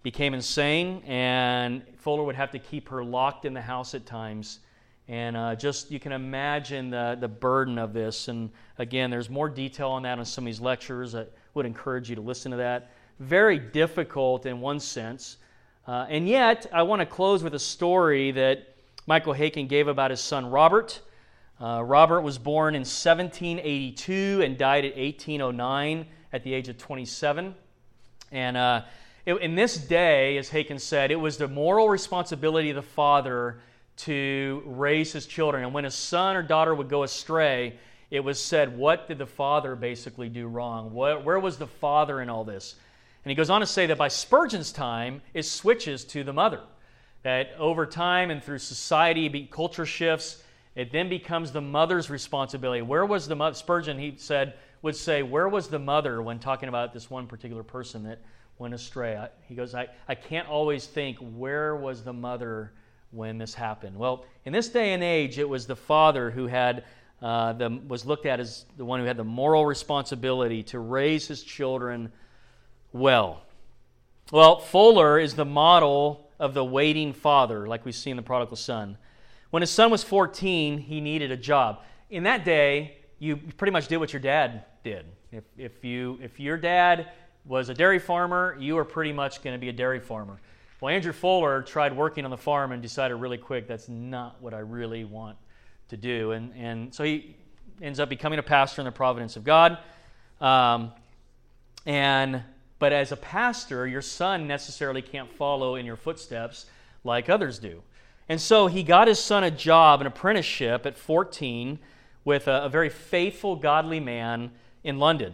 became insane, and Fuller would have to keep her locked in the house at times. And just, you can imagine the burden of this. And again, there's more detail on that in some of these lectures. I would encourage you to listen to that. Very difficult in one sense. And yet, I want to close with a story that Michael Haykin gave about his son Robert. Robert was born in 1782 and died at 1809 at the age of 27. And in this day, as Haykin said, it was the moral responsibility of the father to raise his children. And when a son or daughter would go astray, it was said, what did the father basically do wrong? Where was the father in all this? And he goes on to say that by Spurgeon's time, it switches to the mother. That over time and through society, culture shifts, it then becomes the mother's responsibility. Where was the mother? Spurgeon, he said, would say, where was the mother when talking about this one particular person that went astray? He goes, I can't always think, where was the mother when this happened? Well, in this day and age, it was the father who had was looked at as the one who had the moral responsibility to raise his children well. Well, Fuller is the model of the waiting father, like we see in the prodigal son. When his son was 14, he needed a job. In that day, you pretty much did what your dad did. If your dad was a dairy farmer, you were pretty much going to be a dairy farmer. Well, Andrew Fuller tried working on the farm and decided really quick, that's not what I really want to do. And so he ends up becoming a pastor in the providence of God. But as a pastor, your son necessarily can't follow in your footsteps like others do. And so he got his son a job, an apprenticeship at 14 with a very faithful, godly man in London.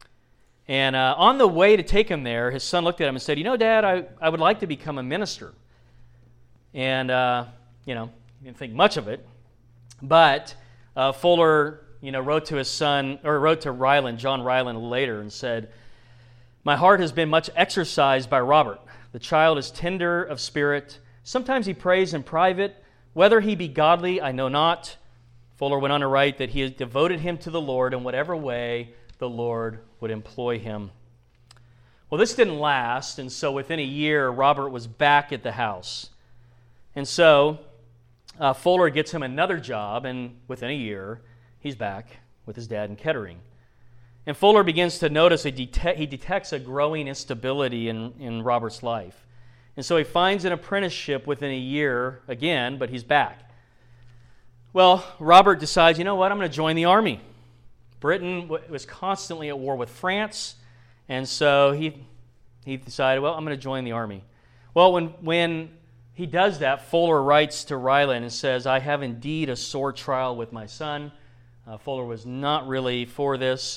And on the way to take him there, his son looked at him and said, Dad, I would like to become a minister. And, he didn't think much of it. But Fuller, wrote to his son, or wrote to Ryland, John Ryland later, and said, my heart has been much exercised by Robert. The child is tender of spirit. Sometimes he prays in private. Whether he be godly, I know not. Fuller went on to write that he has devoted him to the Lord in whatever way the Lord would employ him. Well, this didn't last, and so within a year, Robert was back at the house. And so Fuller gets him another job, and within a year, he's back with his dad in Kettering. And Fuller begins to notice, he detects a growing instability in Robert's life. And so he finds an apprenticeship within a year again, but he's back. Well, Robert decides, I'm going to join the army. Britain was constantly at war with France, and so he decided, I'm going to join the army. Well, when he does that, Fuller writes to Ryland and says, I have indeed a sore trial with my son. Fuller was not really for this,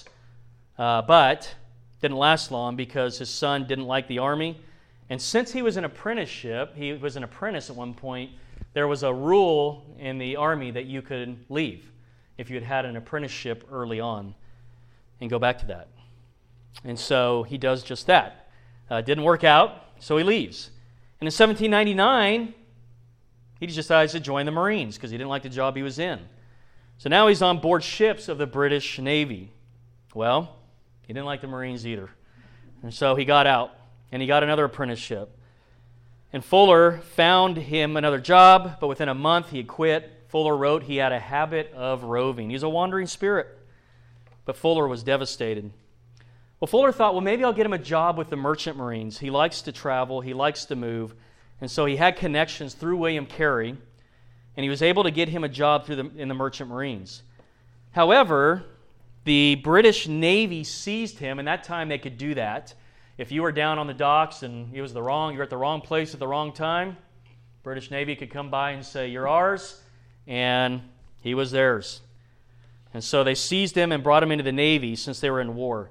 but didn't last long because his son didn't like the army. And since he was an apprenticeship, he was an apprentice at one point, there was a rule in the army that you could leave if you had had an apprenticeship early on and go back to that. And so he does just that. Didn't work out, so he leaves. And in 1799, he decides to join the Marines because he didn't like the job he was in. So now he's on board ships of the British Navy. Well, he didn't like the Marines either. And so he got out, and he got another apprenticeship. And Fuller found him another job, but within a month he had quit. Fuller wrote he had a habit of roving. He's a wandering spirit. But Fuller was devastated. Well, Fuller thought, maybe I'll get him a job with the Merchant Marines. He likes to travel. He likes to move. And so he had connections through William Carey, and he was able to get him a job in the Merchant Marines. However, the British Navy seized him, and that time they could do that. If you were down on the docks and you were at the wrong place at the wrong time, British Navy could come by and say, you're ours, and he was theirs. And so they seized him and brought him into the Navy since they were in war.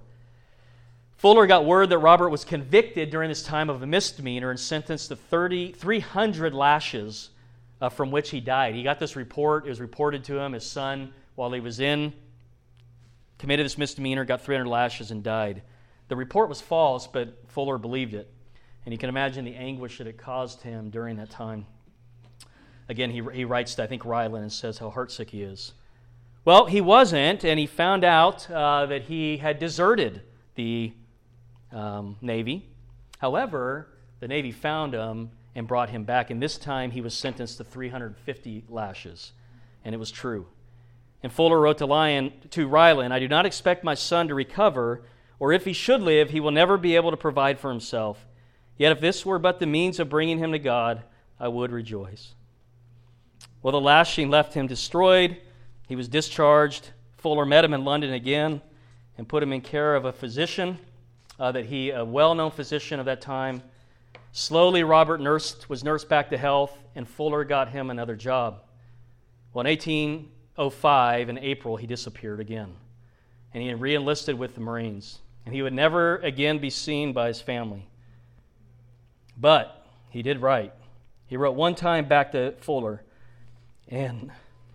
Fuller got word that Robert was convicted during this time of a misdemeanor and sentenced to 300 lashes, from which he died. He got this report. It was reported to him. His son, while he was committed this misdemeanor, got 300 lashes and died. The report was false, but Fuller believed it. And you can imagine the anguish that it caused him during that time. Again, he writes to, I think, Ryland and says how heartsick he is. Well, he wasn't, and he found out that he had deserted the Navy. However, the Navy found him and brought him back, and this time he was sentenced to 350 lashes, and it was true. And Fuller wrote to Ryland, "I do not expect my son to recover, or if he should live, he will never be able to provide for himself. Yet if this were but the means of bringing him to God, I would rejoice." Well, the lashing left him destroyed. He was discharged. Fuller met him in London again and put him in care of a physician, a well-known physician of that time. Slowly, Robert was nursed back to health, and Fuller got him another job. Well, in 1805, in April, he disappeared again, and he re-enlisted with the Marines, and he would never again be seen by his family. But he did write. He wrote one time back to Fuller, and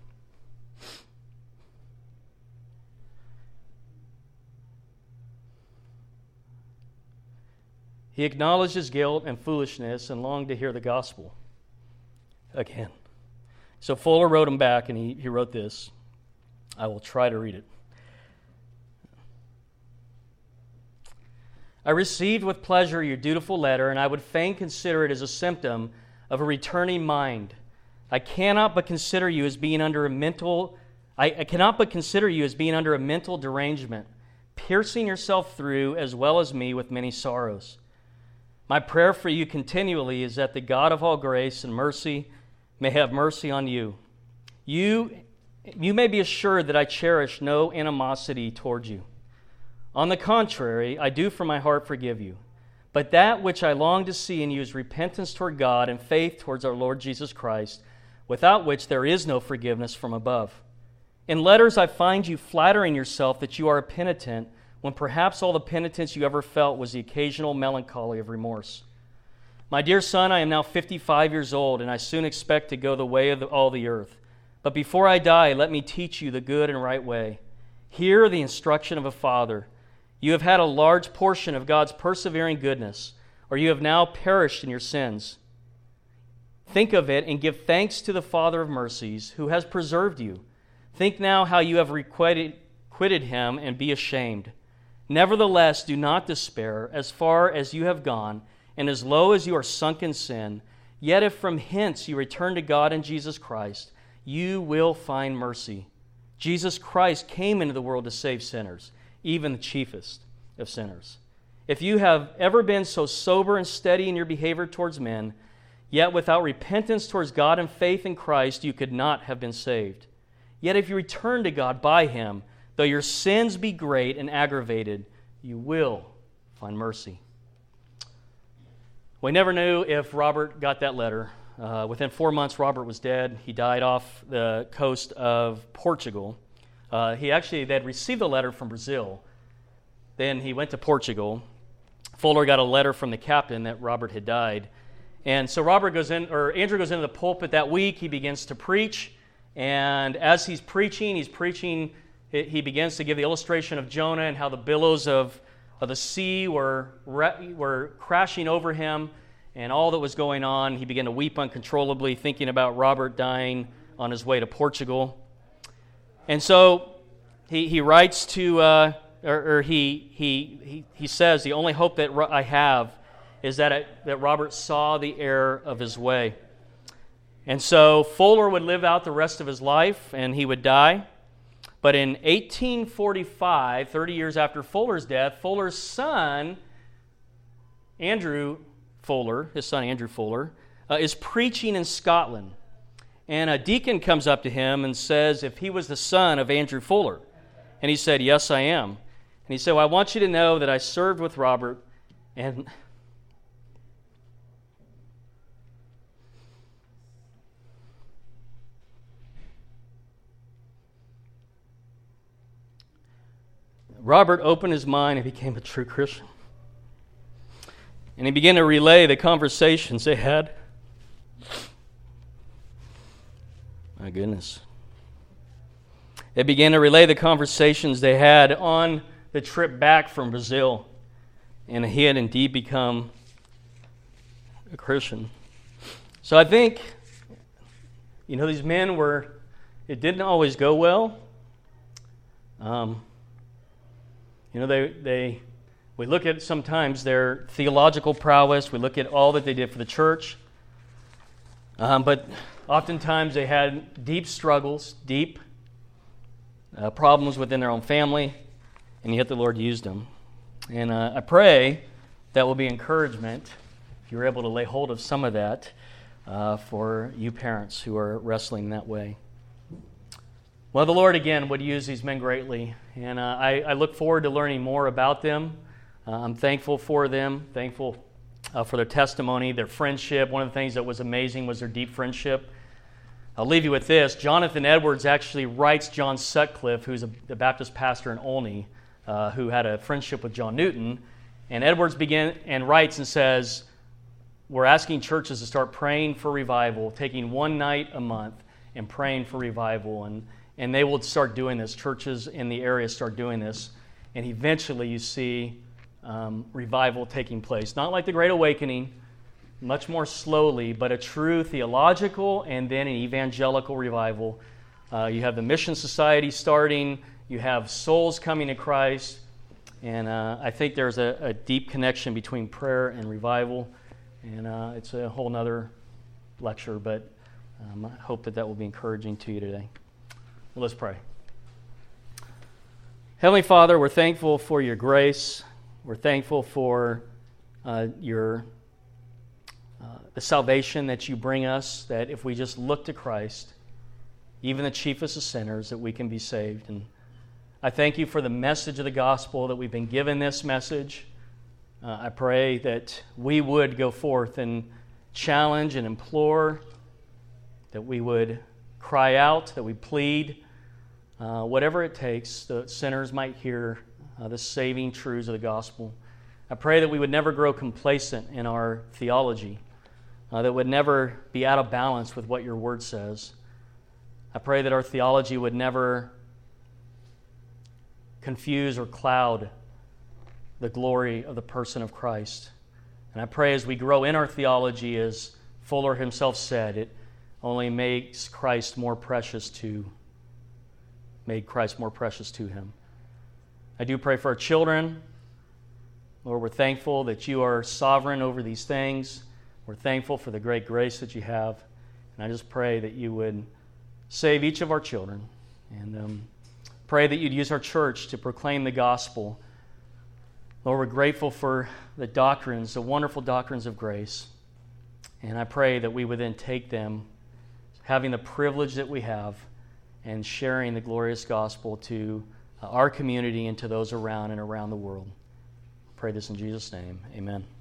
he acknowledged his guilt and foolishness and longed to hear the gospel again. So Fuller wrote him back, and he wrote this. I will try to read it. "I received with pleasure your dutiful letter, and I would fain consider it as a symptom of a returning mind. I cannot but consider you as being under a mental derangement, piercing yourself through as well as me with many sorrows. My prayer for you continually is that the God of all grace and mercy may have mercy on you. You may be assured that I cherish no animosity towards you. On the contrary, I do from my heart forgive you. But that which I long to see in you is repentance toward God and faith towards our Lord Jesus Christ, without which there is no forgiveness from above. In letters I find you flattering yourself that you are a penitent, when perhaps all the penitence you ever felt was the occasional melancholy of remorse. My dear son, I am now 55 years old, and I soon expect to go the way of all the earth. But before I die, let me teach you the good and right way. Hear the instruction of a father. You have had a large portion of God's persevering goodness, or you have now perished in your sins. Think of it and give thanks to the Father of mercies, who has preserved you. Think now how you have quitted him, and be ashamed. Nevertheless, do not despair. As far as you have gone, and as low as you are sunk in sin, yet if from hence you return to God in Jesus Christ, you will find mercy. Jesus Christ came into the world to save sinners, even the chiefest of sinners. If you have ever been so sober and steady in your behavior towards men, yet without repentance towards God and faith in Christ, you could not have been saved. Yet if you return to God by him, though your sins be great and aggravated, you will find mercy." We never knew if Robert got that letter. Within 4 months, Robert was dead. He died off the coast of Portugal. They'd received a letter from Brazil. Then he went to Portugal. Fuller got a letter from the captain that Robert had died. And so Andrew goes into the pulpit that week. He begins to preach. And as he's preaching, he begins to give the illustration of Jonah and how the billows of the sea were crashing over him and all that was going on. He began to weep uncontrollably, thinking about Robert dying on his way to Portugal. And so he writes to, he says, the only hope that I have is that Robert saw the error of his way. And so Fuller would live out the rest of his life, and he would die. But in 1845, 30 years after Fuller's death, Fuller's son, Andrew Fuller, is preaching in Scotland. And a deacon comes up to him and says if he was the son of Andrew Fuller. And he said, "Yes, I am." And he said, "Well, I want you to know that I served with Robert, and Robert opened his mind and became a true Christian. And he began to relay the conversations they had. My goodness. They began to relay the conversations they had on the trip back from Brazil. And he had indeed become a Christian. So I think, these men it didn't always go well. They We look at sometimes their theological prowess. We look at all that they did for the church. But oftentimes they had deep struggles, deep problems within their own family, and yet the Lord used them. And I pray that will be encouragement, if you're able to lay hold of some of that, for you parents who are wrestling that way. Well, the Lord, again, would use these men greatly, and I look forward to learning more about them. I'm thankful for them, thankful for their testimony, their friendship. One of the things that was amazing was their deep friendship. I'll leave you with this. Jonathan Edwards actually writes John Sutcliffe, who's the Baptist pastor in Olney, who had a friendship with John Newton. And Edwards writes and says, we're asking churches to start praying for revival, taking one night a month and praying for revival. And they will start doing this. Churches in the area start doing this. And eventually you see revival taking place. Not like the Great Awakening, much more slowly, but a true theological and then an evangelical revival. You have the Mission Society starting. You have souls coming to Christ. And I think there's a deep connection between prayer and revival. And it's a whole nother lecture, but I hope that will be encouraging to you today. Well, let's pray. Heavenly Father, we're thankful for your grace. We're thankful for the salvation that you bring us, that if we just look to Christ, even the chiefest of sinners, that we can be saved. And I thank you for the message of the gospel, that we've been given this message. I pray that we would go forth and challenge and implore, that we would cry out, that we plead, whatever it takes, the sinners might hear the saving truths of the gospel. I pray that we would never grow complacent in our theology, that would never be out of balance with what your word says. I pray that our theology would never confuse or cloud the glory of the person of Christ. And I pray as we grow in our theology, as Fuller himself said, it only makes Christ more precious to him. I do pray for our children. Lord, we're thankful that you are sovereign over these things. We're thankful for the great grace that you have. And I just pray that you would save each of our children. And pray that you'd use our church to proclaim the gospel. Lord, we're grateful for the doctrines, the wonderful doctrines of grace. And I pray that we would then take them, having the privilege that we have, and sharing the glorious gospel to our community and to those around the world. I pray this in Jesus' name. Amen.